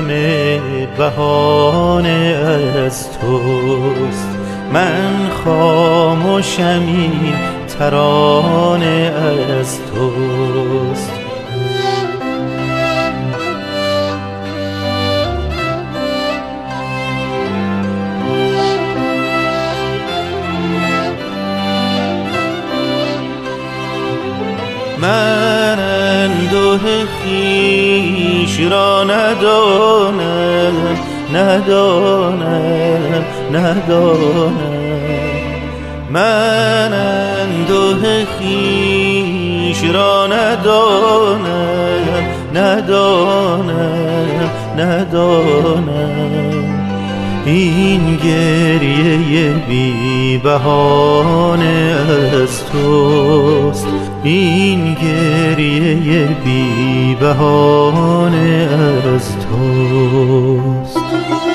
همه بهانه از توست، من خاموشم این ترانه از توست. من انده خویش را ندانم، من انده خویش را ندانم. این گریه بی بهانه از توست، این گریه بی بهانه از توست.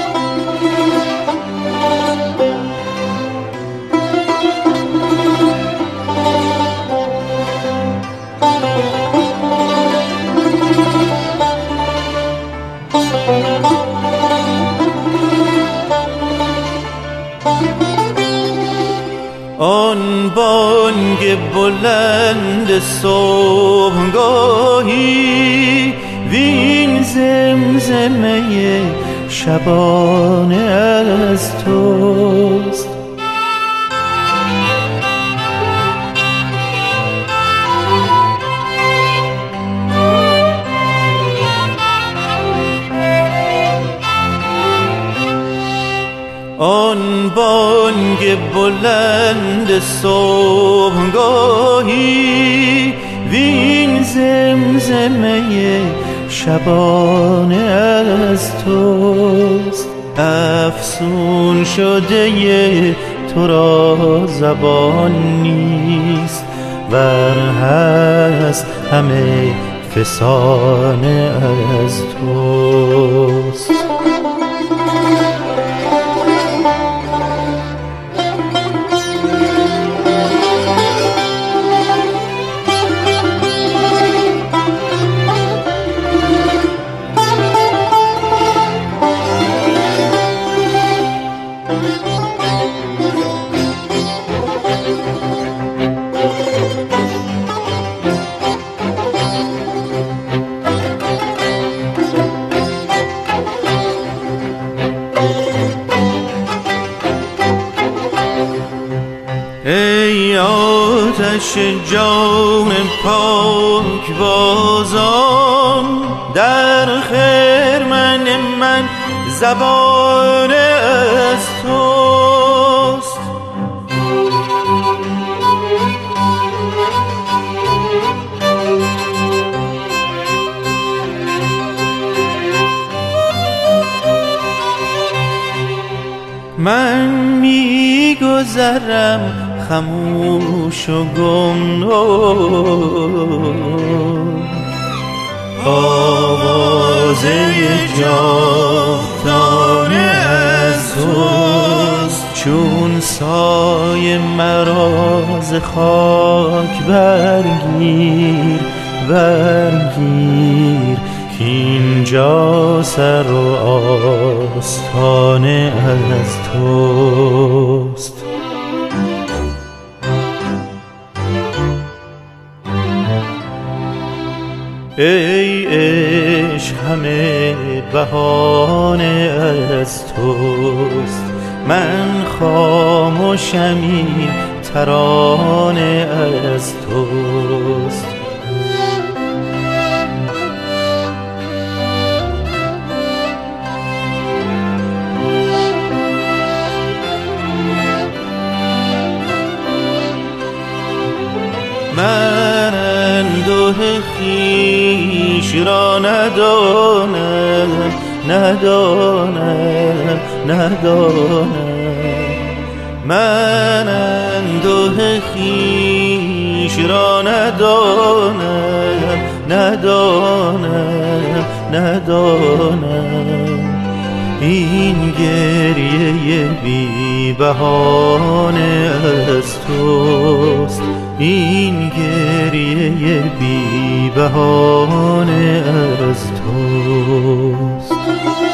آن بانگ بلند صبحگاهی وین زمزمه شبانه از توست. آن بانگ بلند صبحگاهی وین زمزمه شبانه از توست. افسون شده تو را زبان نیست، ور هست همه فسانه از توست. ای آتش جان پاک بازان، در خرمن من زبانه از توست. من میگذرم خموش و گمنام، آوازه جاودانه از توست. چون سایه مرا ز خاک برگیر کاینجا سر و آستانه از توست. ای عشق همه بهانه از توست، من خاموشم این ترانه از توست. من انده خویش را ندانم، من انده خویش را ندانم. این گریه بی بهانه از توست، این گریه بی بهانه از توست.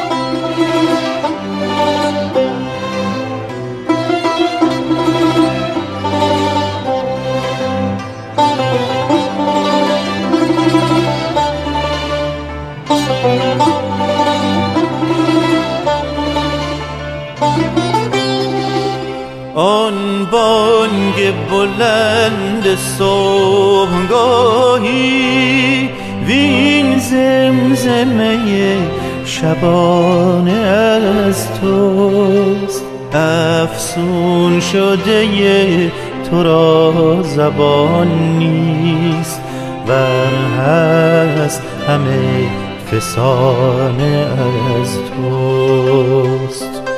بانگ بلند صبحگاهی وین زمزمه شبانه از توست. افسون شده تو را زبان نیست، ور هست همه فسانه از توست.